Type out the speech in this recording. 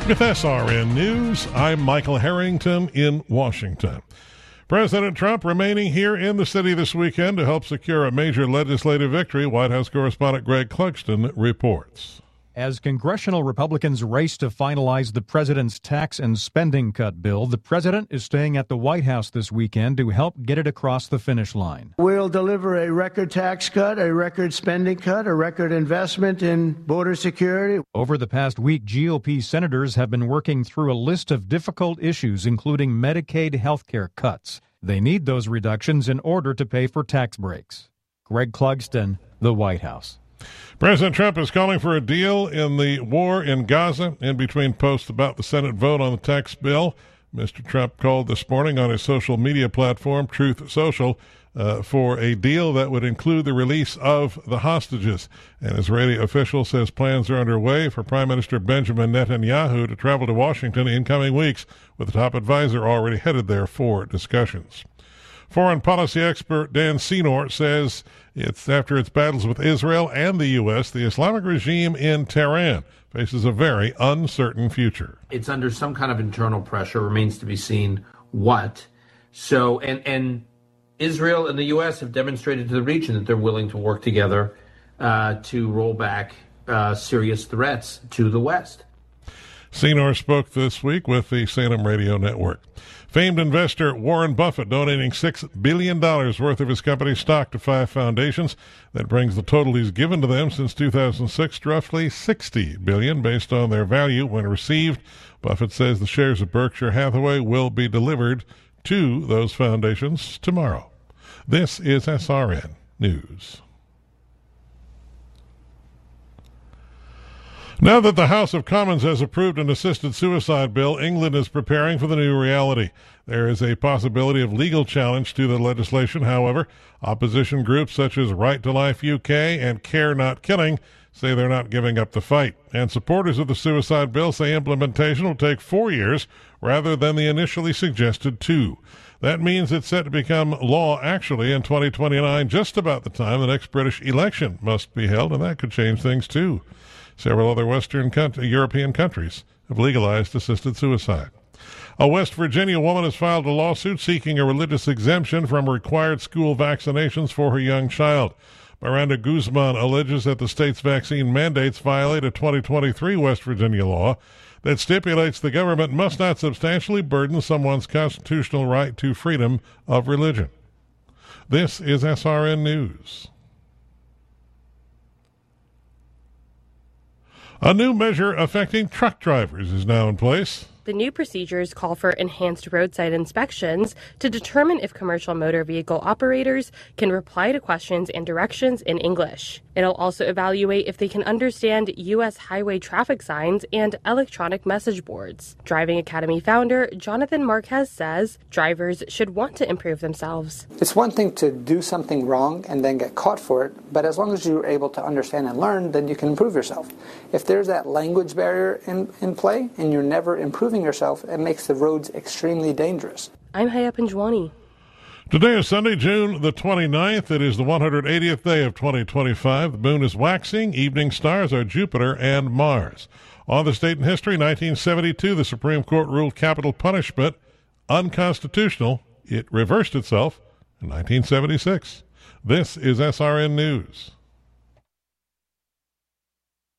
With SRN News, I'm Michael Harrington in Washington. President Trump remaining here in the city this weekend to help secure a major legislative victory, White House correspondent Greg Clugston reports. As congressional Republicans race to finalize the president's tax and spending cut bill, the president is staying at the White House this weekend to help get it across the finish line. We'll deliver a record tax cut, a record spending cut, a record investment in border security. Over the past week, GOP senators have been working through a list of difficult issues, including Medicaid health care cuts. They need those reductions in order to pay for tax breaks. Greg Clugston, the White House. President Trump is calling for a deal in the war in Gaza. In between posts about the Senate vote on the tax bill, Mr. Trump called this morning on his social media platform, Truth Social, for a deal that would include the release of the hostages. An Israeli official says plans are underway for Prime Minister Benjamin Netanyahu to travel to Washington in coming weeks, with the top advisor already headed there for discussions. Foreign policy expert Dan Senor says it's after its battles with Israel and the U.S., the Islamic regime in Tehran faces a very uncertain future. It's under some kind of internal pressure, remains to be seen what. So, and Israel and the U.S. have demonstrated to the region that they're willing to work together to roll back serious threats to the West. Senor spoke this week with the Salem Radio Network. Famed investor Warren Buffett donating $6 billion worth of his company's stock to 5 foundations. That brings the total he's given to them since 2006 to roughly $60 billion based on their value when received. Buffett says the shares of Berkshire Hathaway will be delivered to those foundations tomorrow. This is SRN News. Now that the House of Commons has approved an assisted suicide bill, England is preparing for the new reality. There is a possibility of legal challenge to the legislation. However, opposition groups such as Right to Life UK and Care Not Killing say they're not giving up the fight. And supporters of the suicide bill say implementation will take 4 years rather than the initially suggested 2. That means it's set to become law actually in 2029, just about the time the next British election must be held, and that could change things too. Several other European countries have legalized assisted suicide. A West Virginia woman has filed a lawsuit seeking a religious exemption from required school vaccinations for her young child. Miranda Guzman alleges that the state's vaccine mandates violate a 2023 West Virginia law that stipulates the government must not substantially burden someone's constitutional right to freedom of religion. This is SRN News. A new measure affecting truck drivers is now in place. The new procedures call for enhanced roadside inspections to determine if commercial motor vehicle operators can reply to questions and directions in English. It'll also evaluate if they can understand U.S. highway traffic signs and electronic message boards. Driving Academy founder Jonathan Marquez says drivers should want to improve themselves. It's one thing to do something wrong and then get caught for it, but as long as you're able to understand and learn, then you can improve yourself. If there's that language barrier in play and you're never improving yourself, it makes the roads extremely dangerous. I'm Haya Panjwani. Today is Sunday, June the 29th. It is the 180th day of 2025. The moon is waxing. Evening stars are Jupiter and Mars. On this date in history, 1972, the Supreme Court ruled capital punishment unconstitutional. It reversed itself in 1976. This is SRN News.